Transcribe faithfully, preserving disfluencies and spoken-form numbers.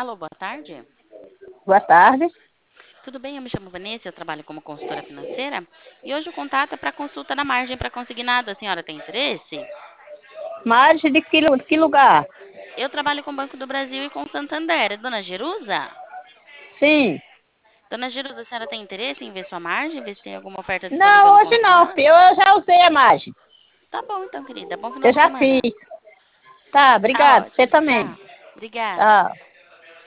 Alô, boa tarde. Boa tarde. Tudo bem? Eu me chamo Vanessa, eu trabalho como consultora financeira e hoje o contato é para consulta da margem para consignado. A senhora tem interesse? Margem de que, lu- que lugar? Eu trabalho com o Banco do Brasil e com o Santander. É Dona Jerusa? Sim. Dona Jerusa, a senhora tem interesse em ver sua margem, ver se tem alguma oferta disponível Não, no hoje não. consignado? Eu já usei a margem. Tá bom então, querida. Bom final Eu de já semana. fiz. Tá, Tá obrigado. Você ótimo. também. Tchau. Obrigada. Tchau.